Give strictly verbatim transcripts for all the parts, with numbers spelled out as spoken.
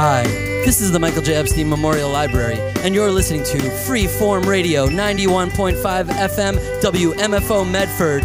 Hi, this is the Michael J. Epstein Memorial Library, and you're listening to Freeform Radio, ninety-one point five F M, W M F O Medford.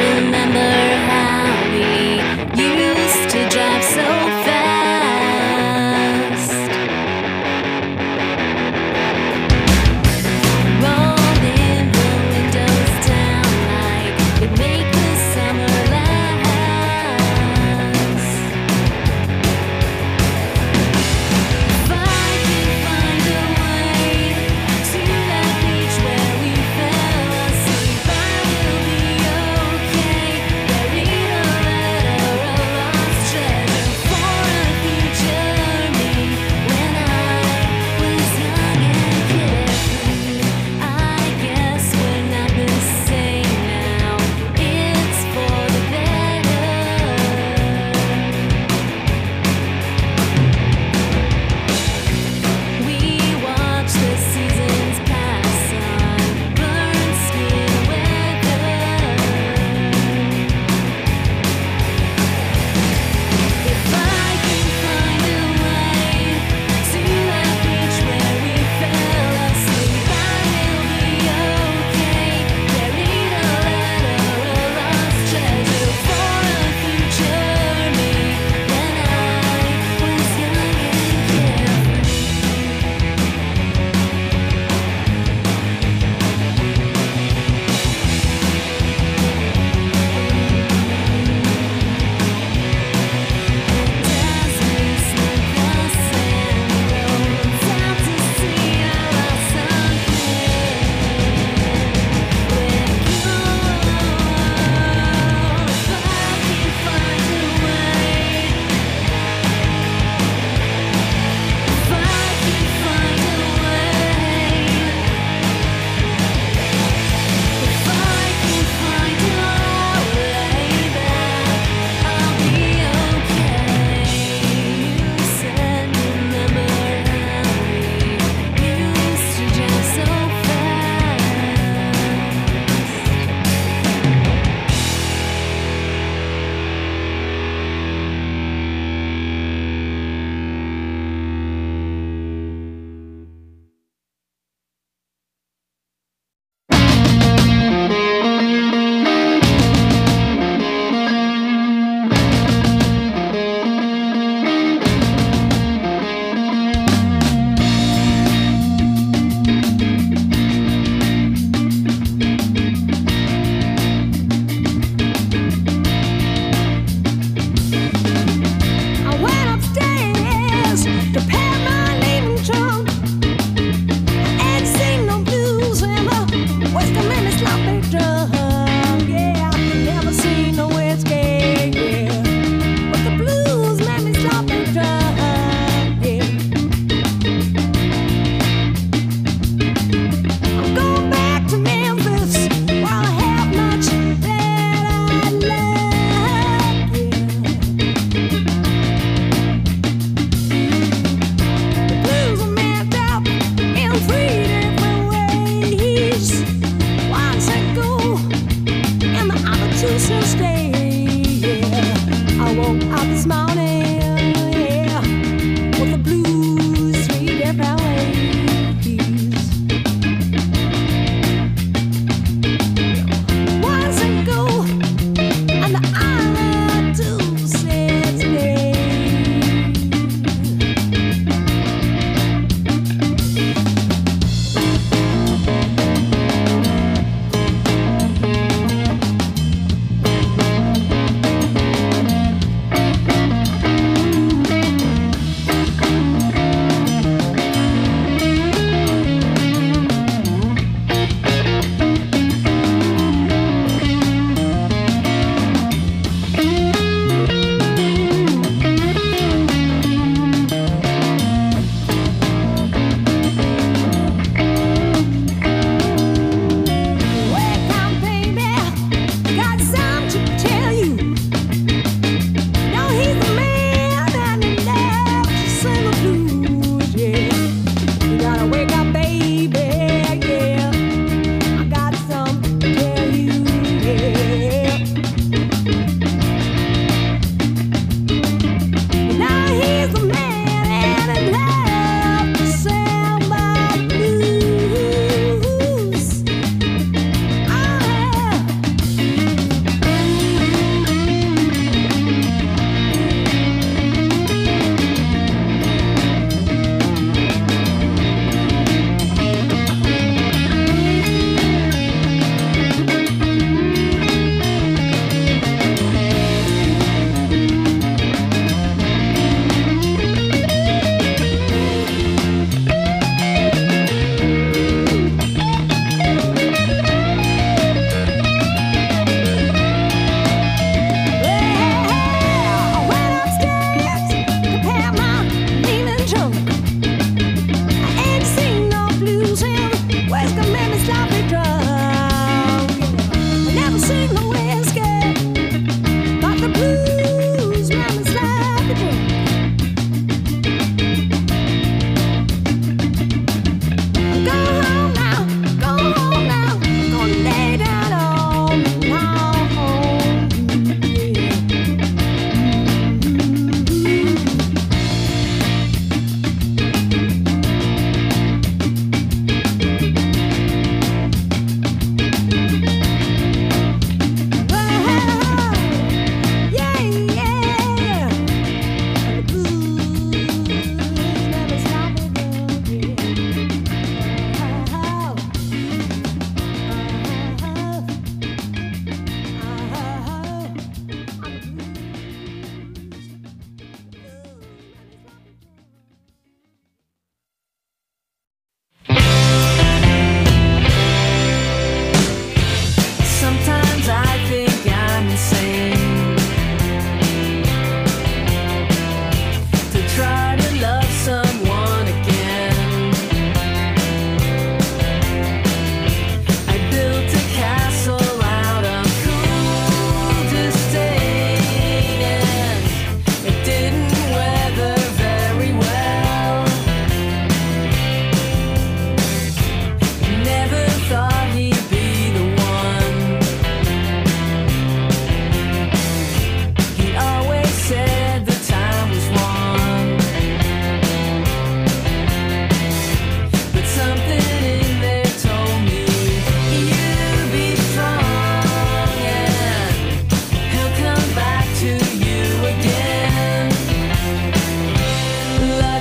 Remember how we used to drive so fast?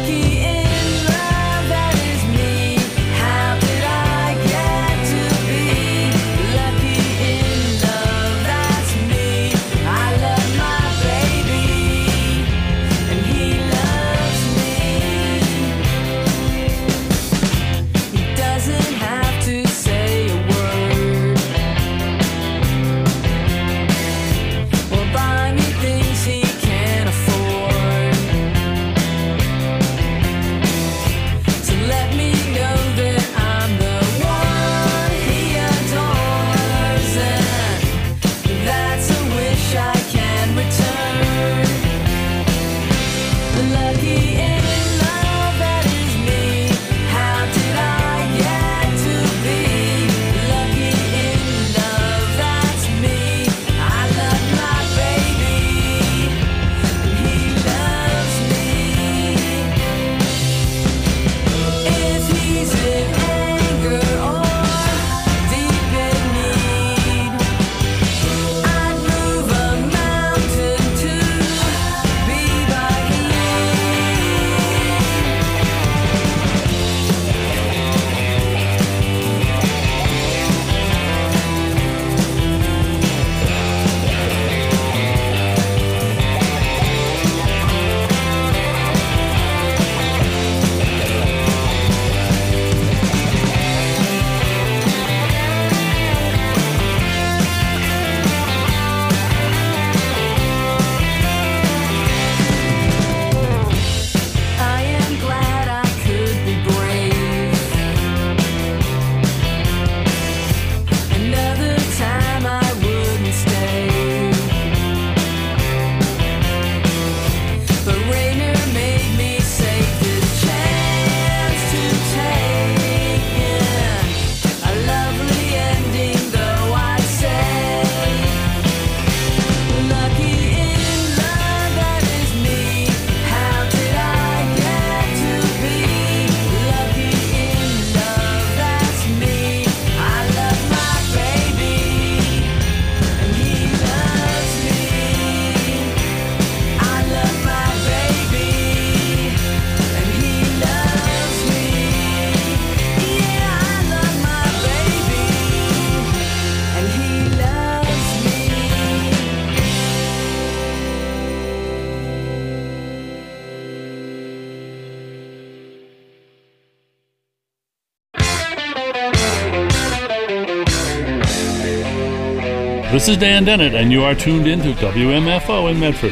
This is Dan Dennett, and you are tuned into W M F O in Medford.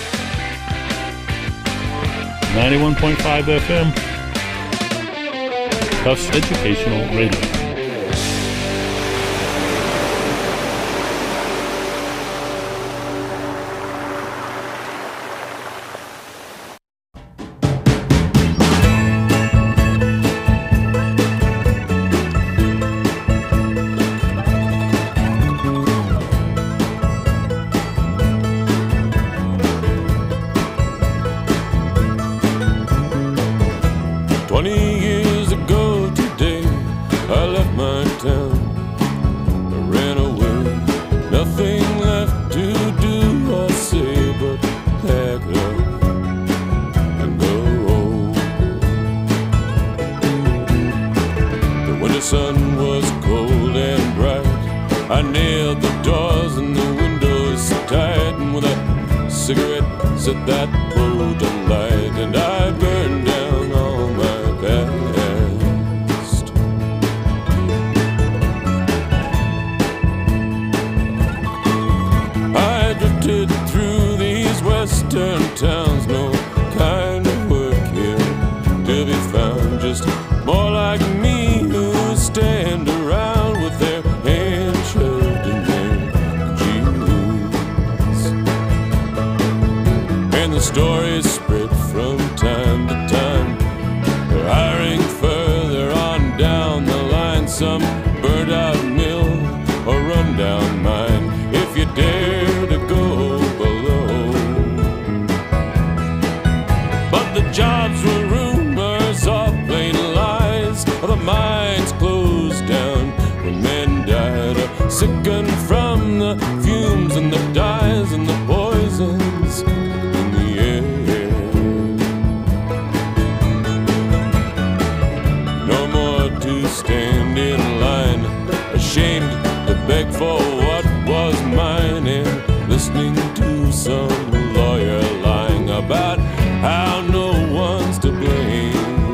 ninety-one point five F M, Tufts Educational Radio. Twenty years ago today, I left my town. I ran away, nothing left to do or say but pack up and go home. The winter sun was cold and bright. I nailed the doors and the windows tight, and with a cigarette set that road alight, and I burned down all my past. I drifted through these western towns, no kind of work here to be found, just more like me who stand around with their hands shoved in their jeans. And the stories spread from time to time, hiring further on down the line, some burnt out mill or run down mine, if you dare to go below. But the jobs were rumors or plain lies, or the mines closed down when men died, or sickened from the fumes and the dyes and the poisons in the air. stand in line, ashamed to beg for what was mine, and listening to some lawyer lying about how no one's to blame.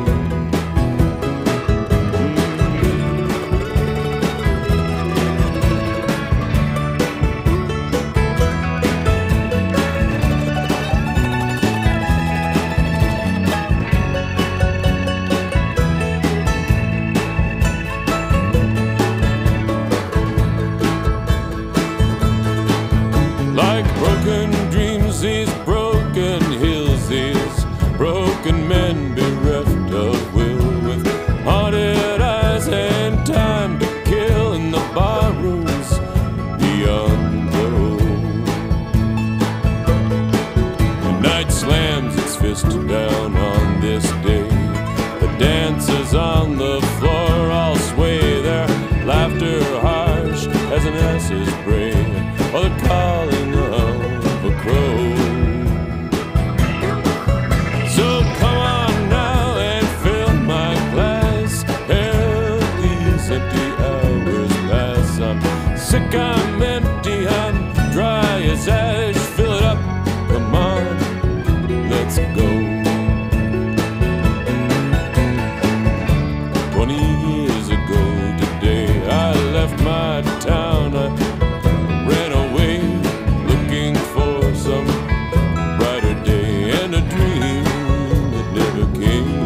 Broken men bereft of will, with haunted eyes and time to kill in the barrooms beyond the road. The night slams its fist down on this day. The dancers on the floor all sway, their laughter harsh as an ass's bray, or the calling of a crow. Sick, I'm empty, I'm dry as ash. Fill it up, come on, let's go. Twenty years ago today, I left my town. I ran away, looking for some brighter day, and a dream that never came.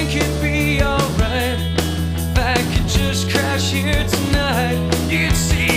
here tonight. You can see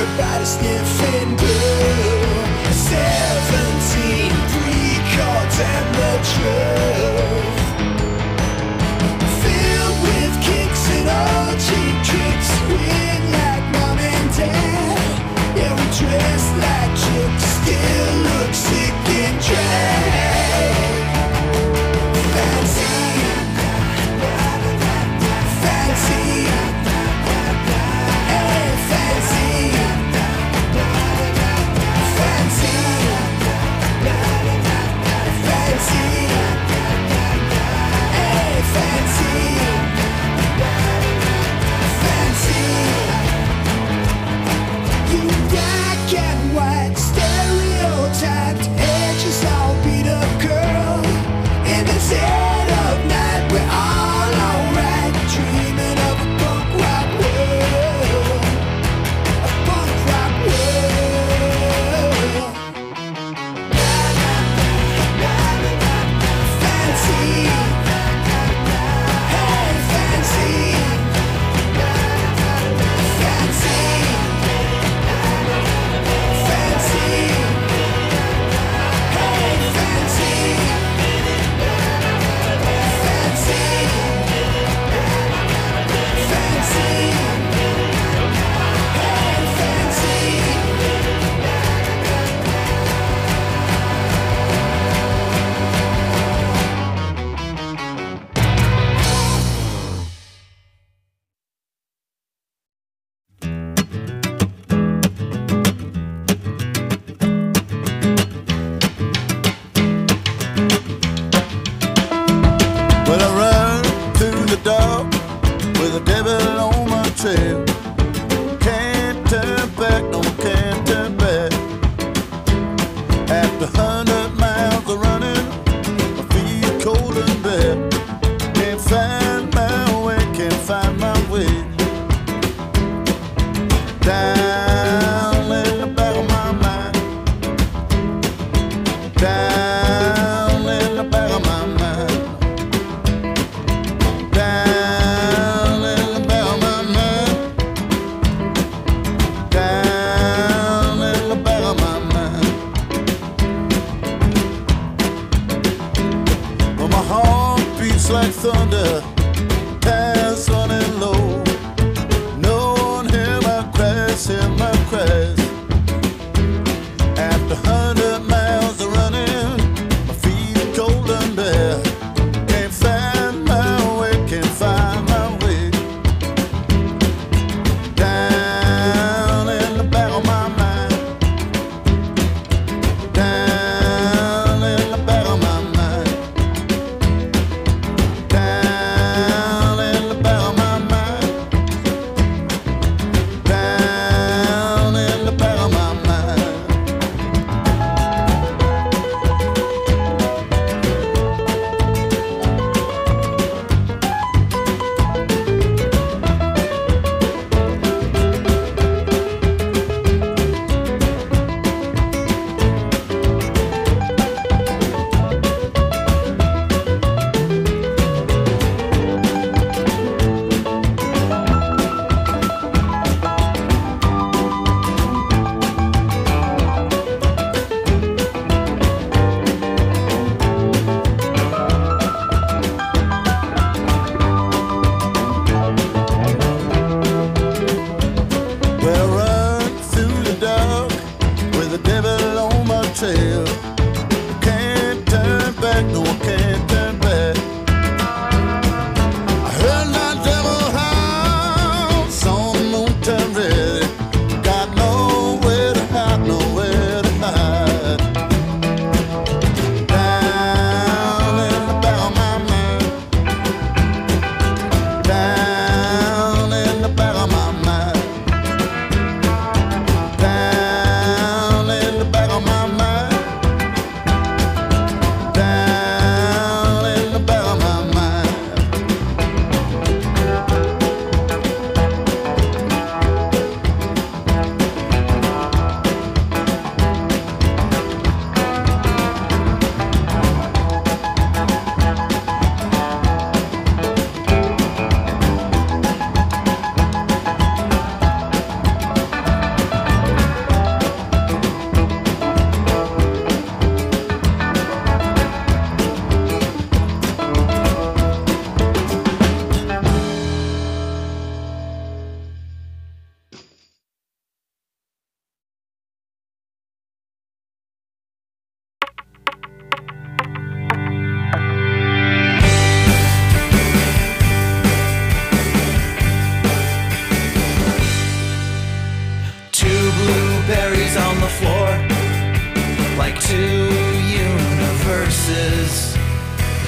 body sniffing blue. Seventeen pre-chords and the truth, filled with kicks and old cheap tricks. Weird like mom and dad. Yeah, we dress like chicks, still look sick and drag. Fancy, fancy, hey, fancy.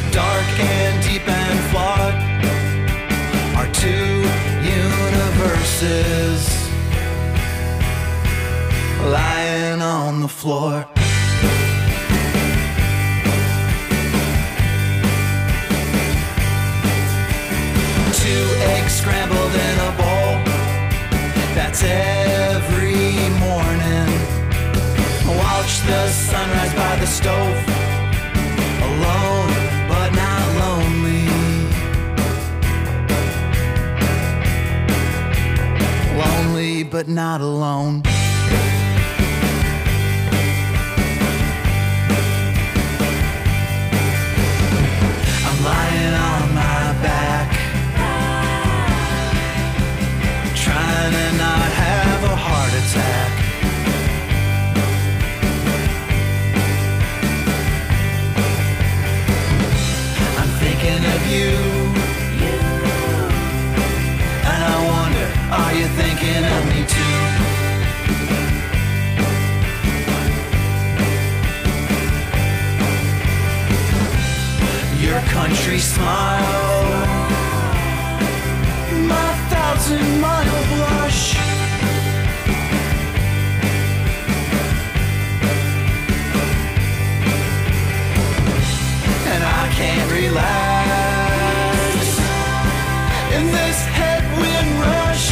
dark and deep and flawed, are two universes lying on the floor. Two eggs scrambled in a bowl, that's every morning. Watch the sunrise by the stove, alone but not lonely. Lonely but not alone. I'm lying on my back, trying to not have a heart attack. I'm thinking of you, and I wonder, are you thinking of me too? Your country smile, my thousand mile blush, and I can't relax in this headwind rush.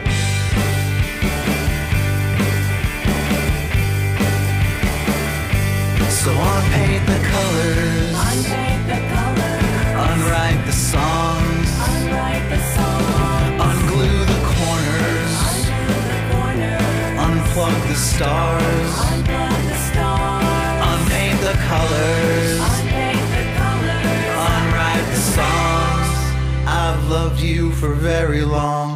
So unpaint the colors, Unpaint the colors, unwrite the songs, unwrite the songs, unglue the corners, undo the corners, unplug the stars, unplug the stars, unpaint the colors, unpaint the colors, unwrite the songs. I've loved you for very long.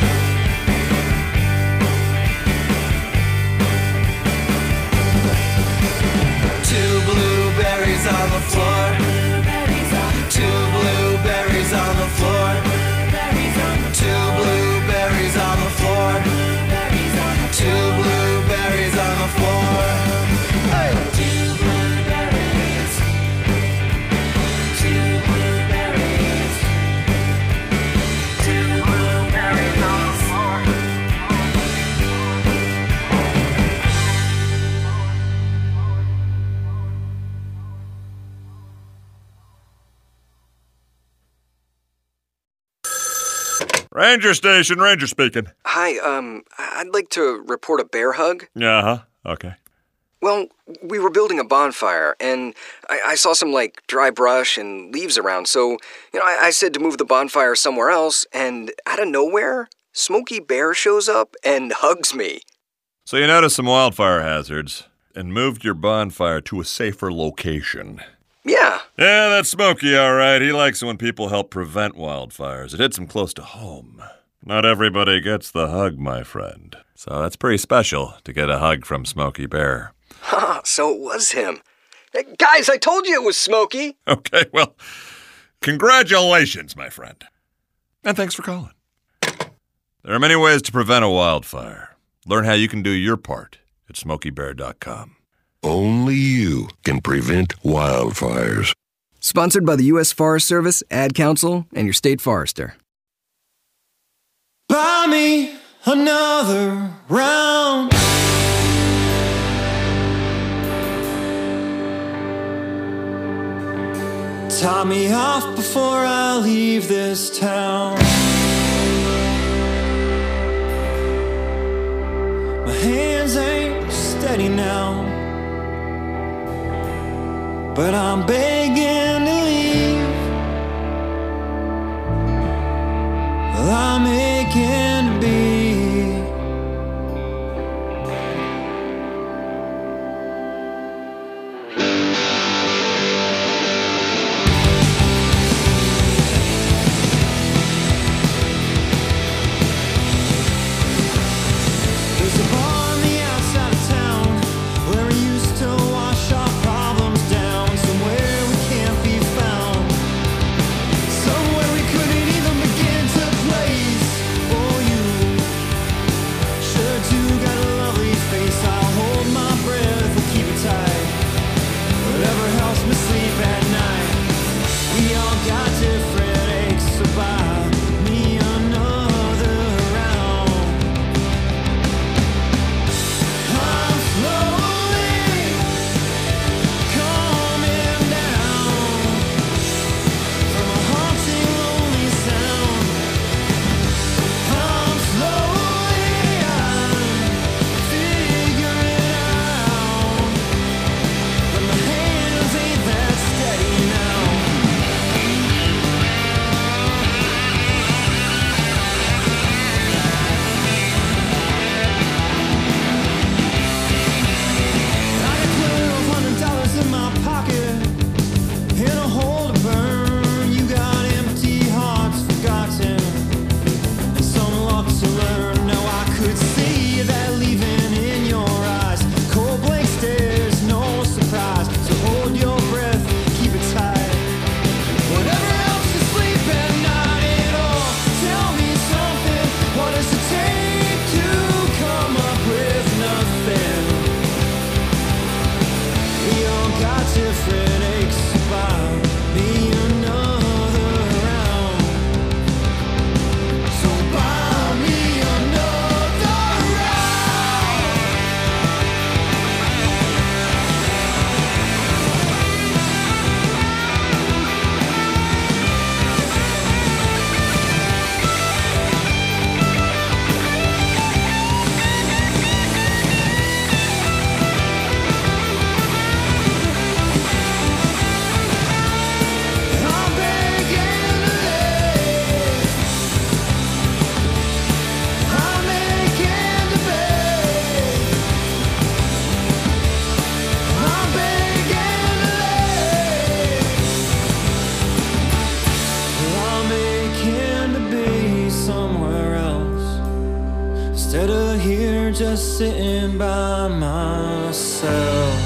Two blueberries on the floor, blueberries on the two blueberries on the floor, blueberries on the two blueberries on the floor, blueberries on the two blueberries on the floor. Hey! two blueberries, two blueberries, two blueberries on the floor. Ranger station, Ranger speaking. Hi, um, I'd like to report a bear hug. Uh-huh, okay. Well, we were building a bonfire, and I, I saw some, like, dry brush and leaves around, so, you know, I, I said to move the bonfire somewhere else, and out of nowhere, Smokey Bear shows up and hugs me. So you noticed some wildfire hazards and moved your bonfire to a safer location. Yeah. Yeah, that's Smokey, all right. He likes it when people help prevent wildfires. It hits him close to home. Not everybody gets the hug, my friend. So that's pretty special to get a hug from Smokey Bear. Ha, so it was him. Hey, guys, I told you it was Smokey. Okay, well, congratulations, my friend. And thanks for calling. There are many ways to prevent a wildfire. Learn how you can do your part at smokey bear dot com. Only you can prevent wildfires. Sponsored by the U S Forest Service, Ad Council, and your state forester. Buy me another round. Tie me off before I leave this town. My hands ain't steady now, but I'm begging to leave. Well, I'm aching to be. There's a bar on the outside of town where we used to wash our problems down. Somewhere we Instead of here just sitting by myself.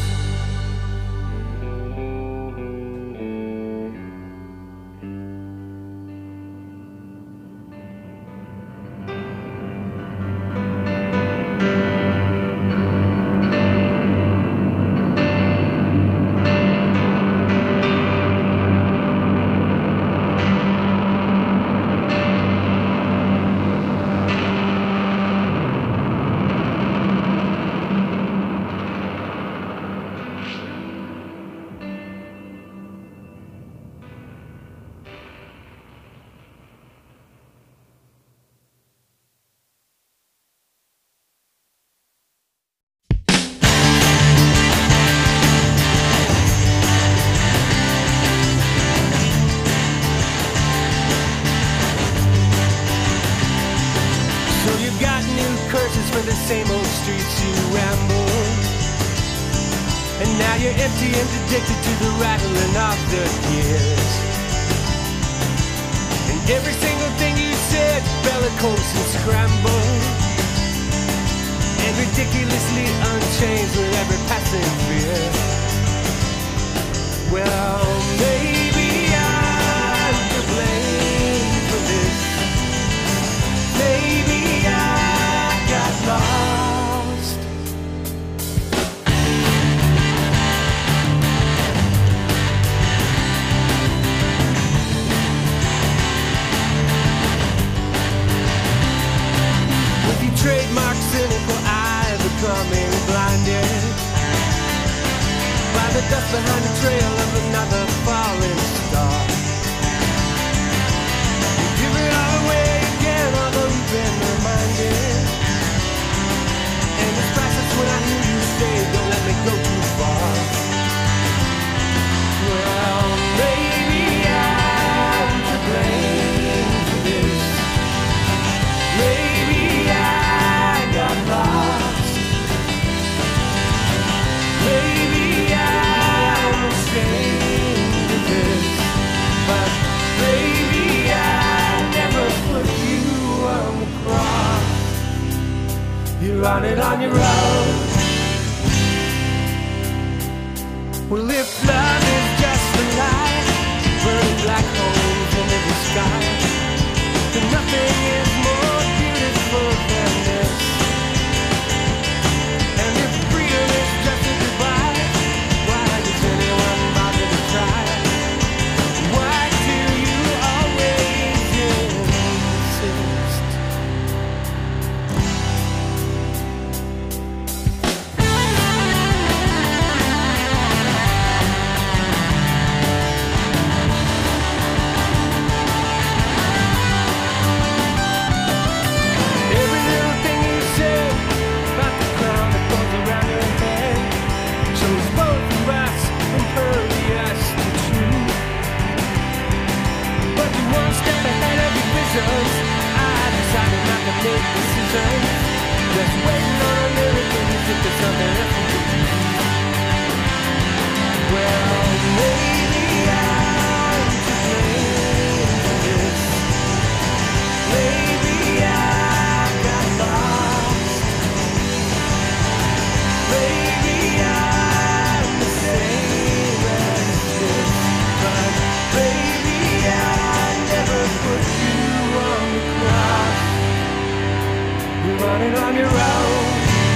Same old streets you ramble, and now you're empty and addicted to the rattling of the gears. And every single thing you said, bellicose and scrambled, and ridiculously unchanged with every passing fear. Well, maybe I'm to blame for this. Maybe I got lost. With your trademark cynical eye becoming blinded by the dust behind the trail of another falling star, you give it all away again, although you've been reminded. And it's priceless when I hear you say, don't let me go too far. Well, maybe I'm to blame for this. Maybe I got lost. Maybe I'm ashamed of this. But maybe I never put you on the cross. You're on it on your own. Well, if love is just a lie, burning black holes into the sky, then nothing is more beautiful than this. And if freedom is just a goodbye, why does anyone bother to try? Why do you always insist? Every little thing you say about the crown that goes around your head shows both of us impervious to truth. But you're one step ahead of your visions. I decided not to make decisions, just waiting on a miracle as if there's something else we could do. Well, maybe I'm to blame for this. Maybe I got lost. Maybe I'm the same as this. But maybe I never put you on the cross. You're running on your own.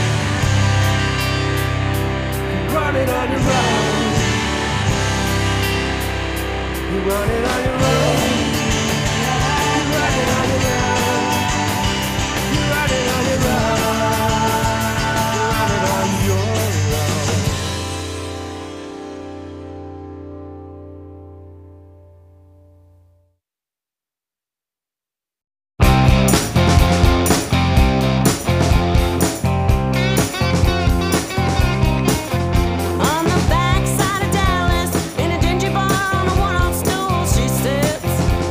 You're running on your own. You're running on your own. You're running on your own. You're running on your own. You're running on your own. On the backside of Dallas, in a dingy bar on a worn-out stool, she sits.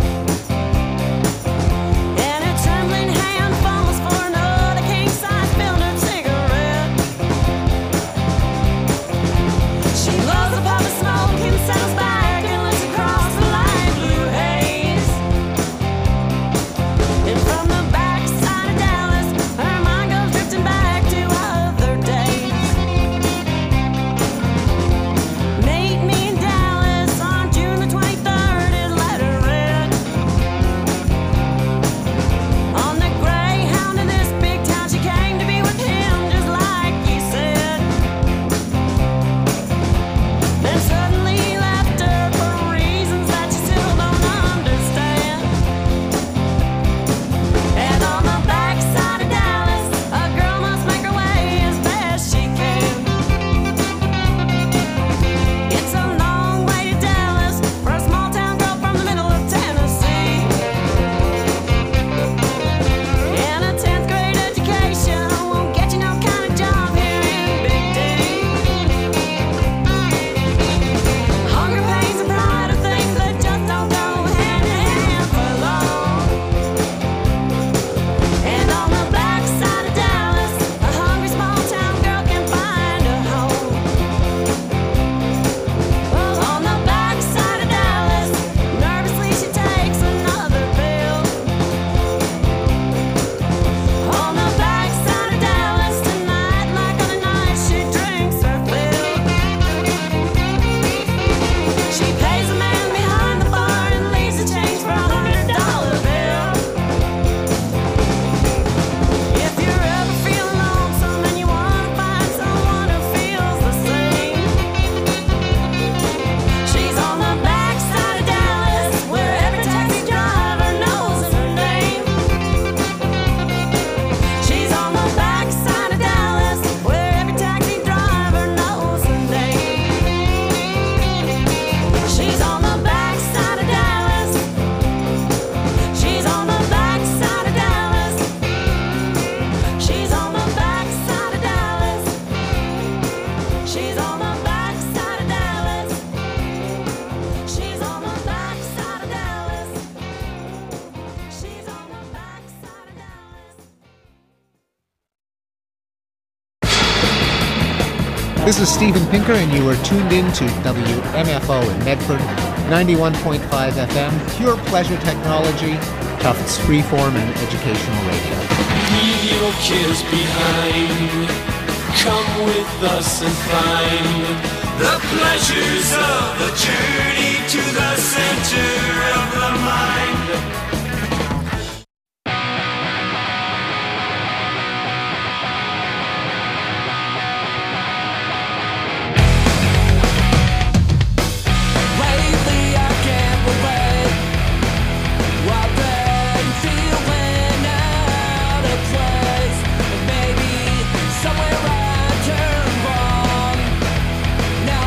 This is Stephen Pinker, and you are tuned in to W M F O in Medford, ninety-one point five F M, pure pleasure technology, Tufts freeform and educational radio. Leave your cares behind. Come with us and find the pleasures of the journey to the center of the mind.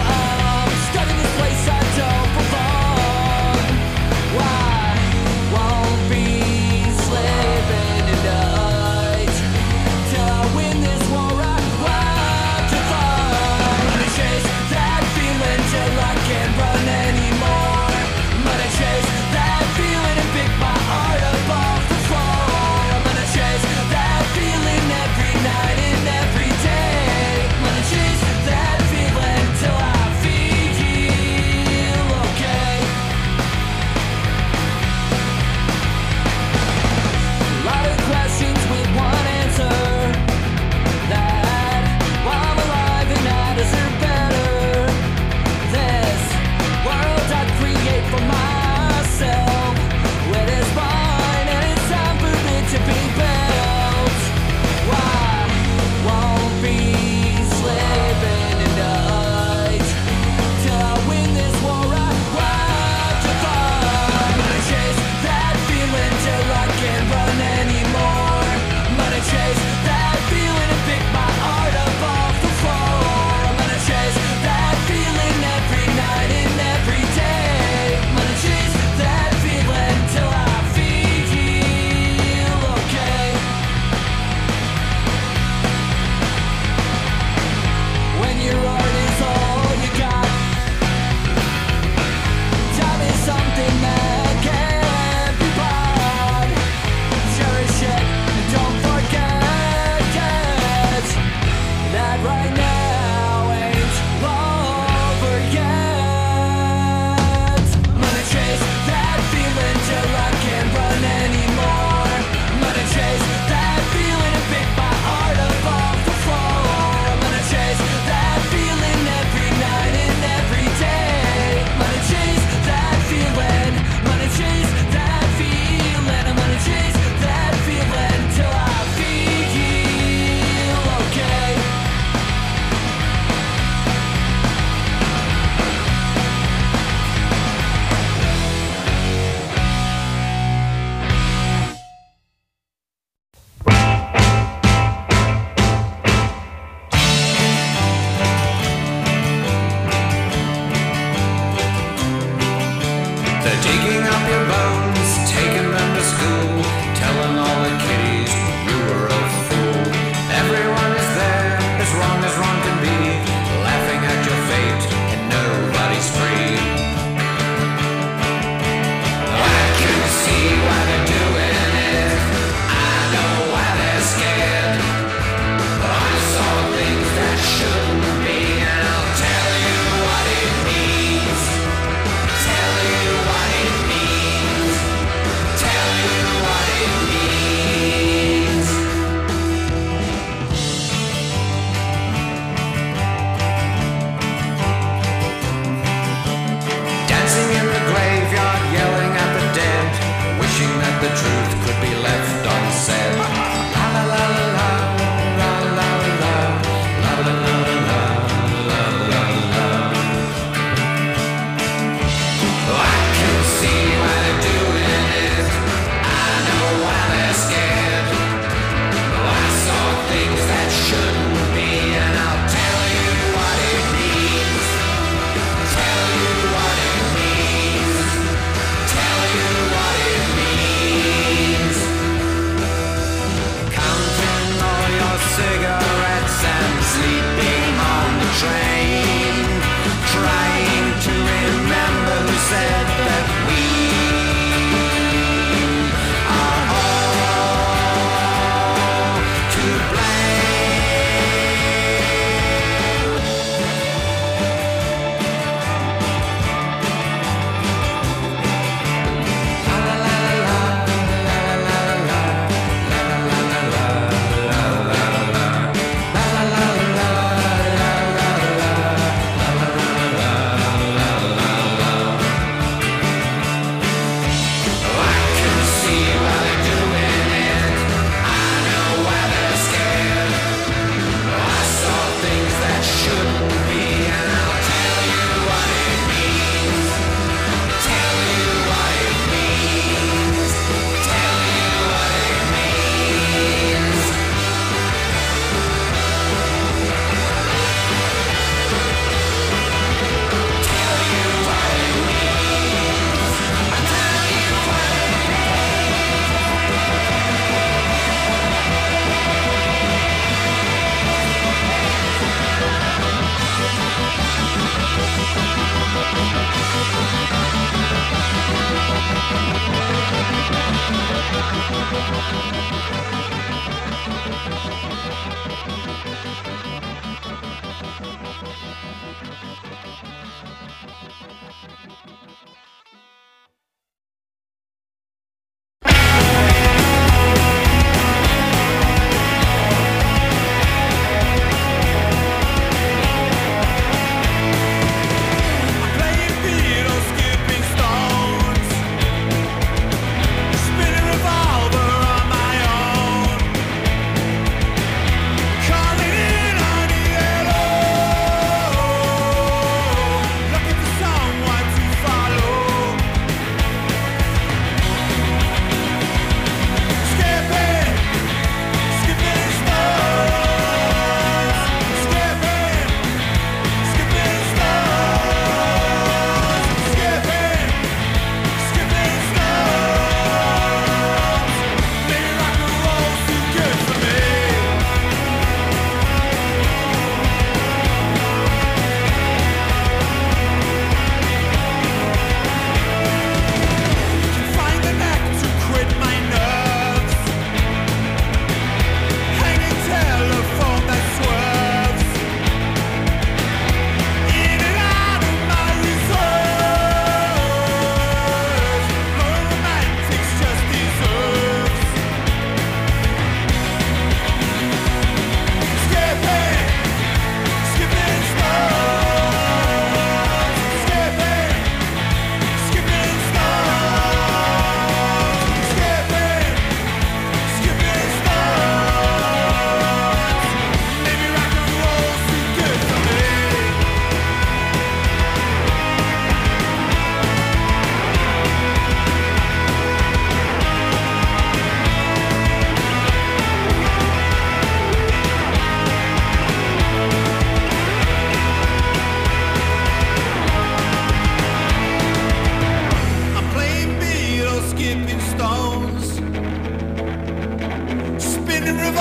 Why?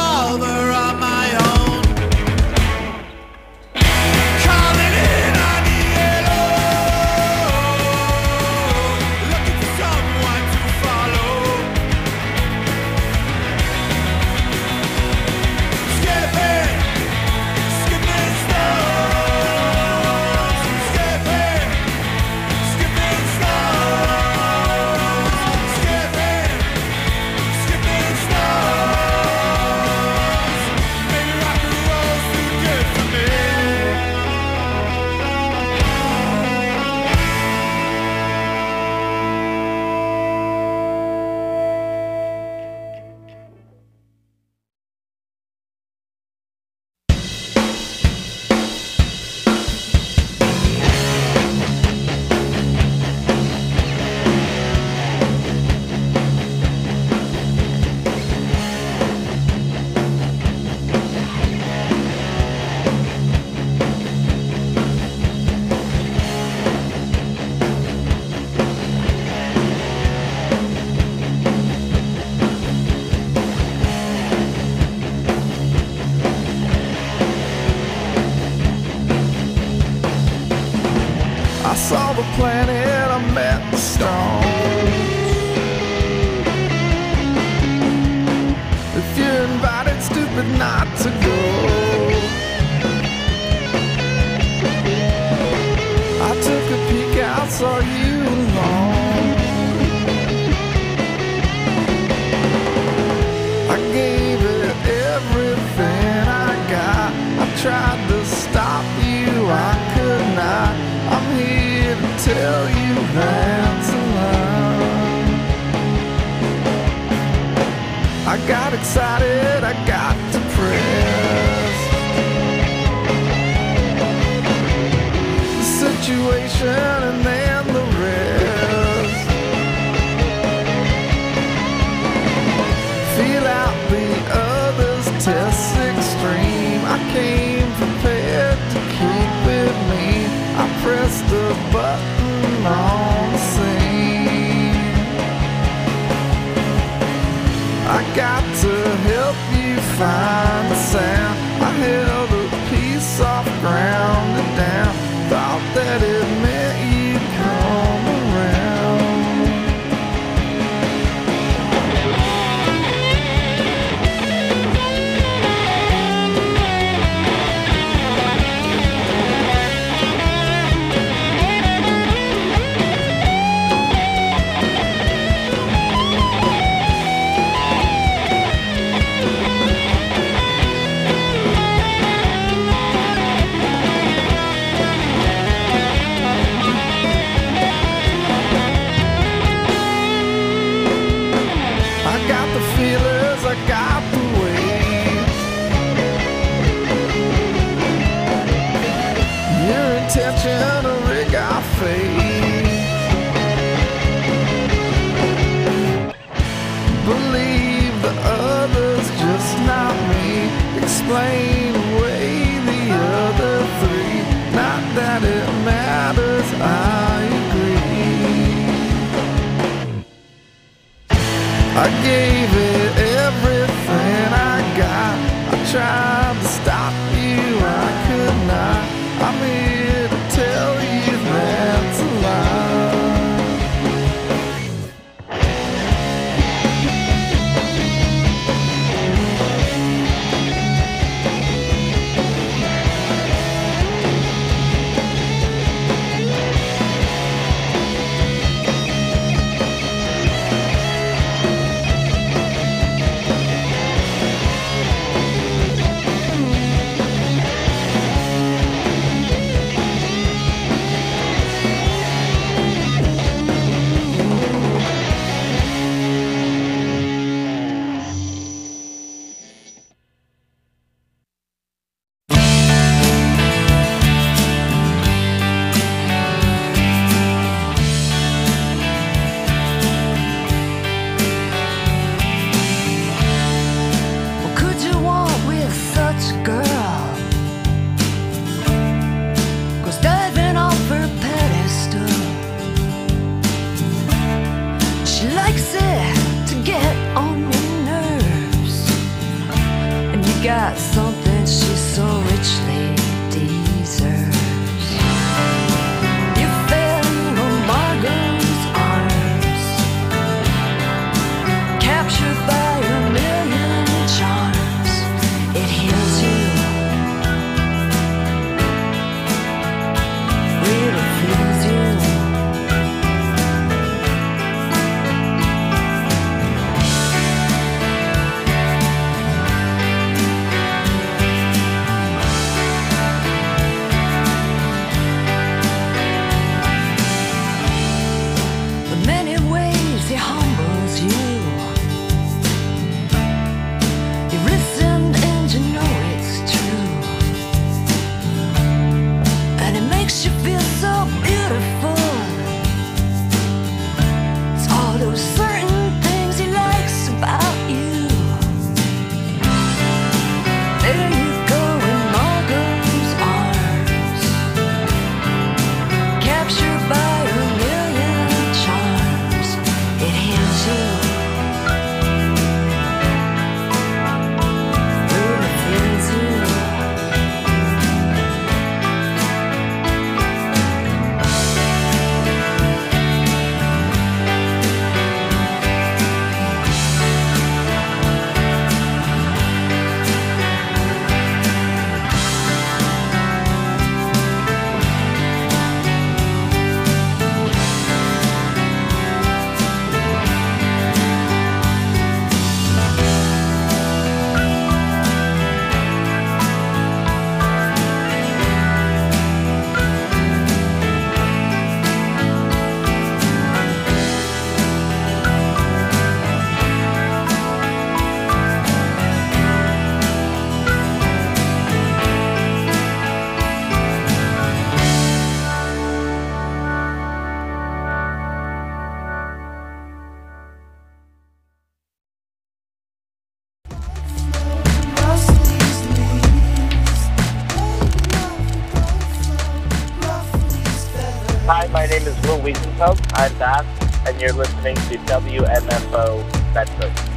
lover on my own. Calling in on the alone, looking for someone to follow. Skipping, skipping stones, skipping, skipping stones, skipping, skipping stones. Maybe rock and roll's too good for me. I saw the planet, I met the stone. If you're invited, stupid not to go. I took a peek out, saw you alone. I gave it everything I got. I tried to stop you, I could not. I'm here to tell you that's a lie. I got excited, I got depressed. The situation and then the rest. Feel out the others, test extreme. I came prepared to keep it mean. I pressed the button on the scene. I got to help you find the sound. I held a piece off ground and down. Thought that it meant you'd come around. I got the feelers, I got the weight. Your intention to rig our fate. Believe the others, just not me. Explain away the other three. Not that it matters, I agree. I gave it everything I got. I tried to stop you, I could not. I'm here to tell you that's a lie. got something she so richly deserves. You fell into Margot's arms, captured by a million charms. It heals you, really feels you. Hi, my name is Will Wiesenfeld. I'm Bass, and you're listening to W M F O Bedford.